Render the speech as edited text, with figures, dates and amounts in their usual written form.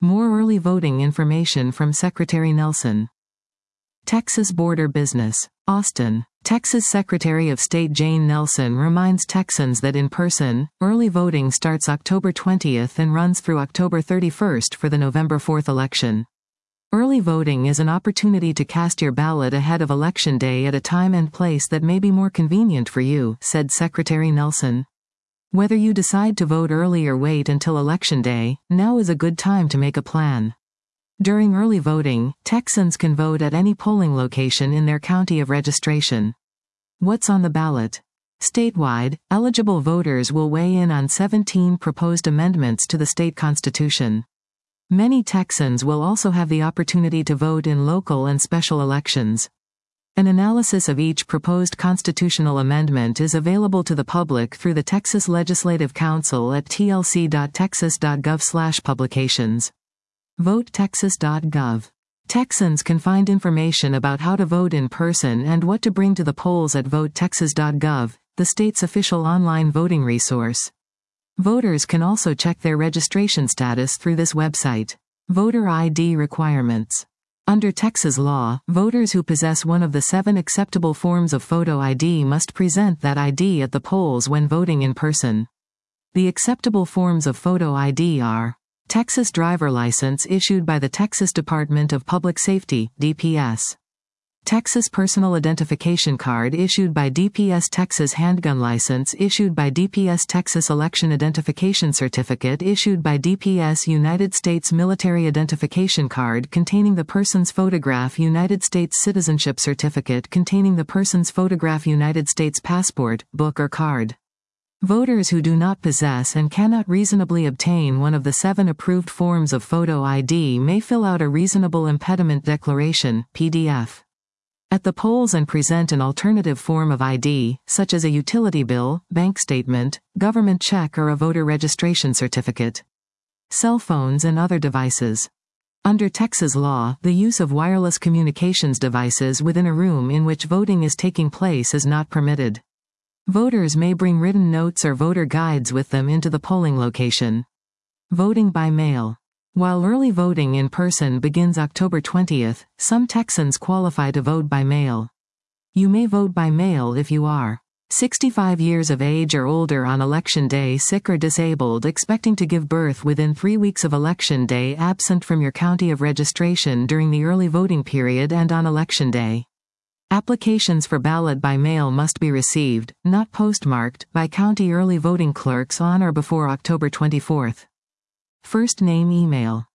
More early voting information from Secretary Nelson. Texas Border Business. Austin, Texas Secretary of State Jane Nelson reminds Texans that in-person, early voting starts October 20th and runs through October 31st for the November 4th election. Early voting is an opportunity to cast your ballot ahead of Election Day at a time and place that may be more convenient for you, said Secretary Nelson. Whether you decide to vote early or wait until Election Day, now is a good time to make a plan. During early voting, Texans can vote at any polling location in their county of registration. What's on the ballot? Statewide, eligible voters will weigh in on 17 proposed amendments to the state constitution. Many Texans will also have the opportunity to vote in local and special elections. An analysis of each proposed constitutional amendment is available to the public through the Texas Legislative Council at tlc.texas.gov/publications. VoteTexas.gov. Texans can find information about how to vote in person and what to bring to the polls at VoteTexas.gov, the state's official online voting resource. Voters can also check their registration status through this website. Voter ID requirements. Under Texas law, voters who possess one of the 7 acceptable forms of photo ID must present that ID at the polls when voting in person. The acceptable forms of photo ID are Texas driver license issued by the Texas Department of Public Safety, DPS. Texas personal identification card issued by DPS. Texas handgun license issued by DPS. Texas election identification certificate issued by DPS. United States military identification card containing the person's photograph. United States citizenship certificate containing the person's photograph. United States passport, book or card. Voters who do not possess and cannot reasonably obtain one of the 7 approved forms of photo ID may fill out a reasonable impediment declaration, PDF, at the polls and present an alternative form of ID, such as a utility bill, bank statement, government check or a voter registration certificate. Cell phones and other devices. Under Texas law, the use of wireless communications devices within a room in which voting is taking place is not permitted. Voters may bring written notes or voter guides with them into the polling location. Voting by mail. While early voting in person begins October 20th, some Texans qualify to vote by mail. You may vote by mail if you are 65 years of age or older on Election Day, sick or disabled, expecting to give birth within 3 weeks of Election Day, absent from your county of registration during the early voting period and on Election Day. Applications for ballot by mail must be received, not postmarked, by county early voting clerks on or before October 24th. First name email.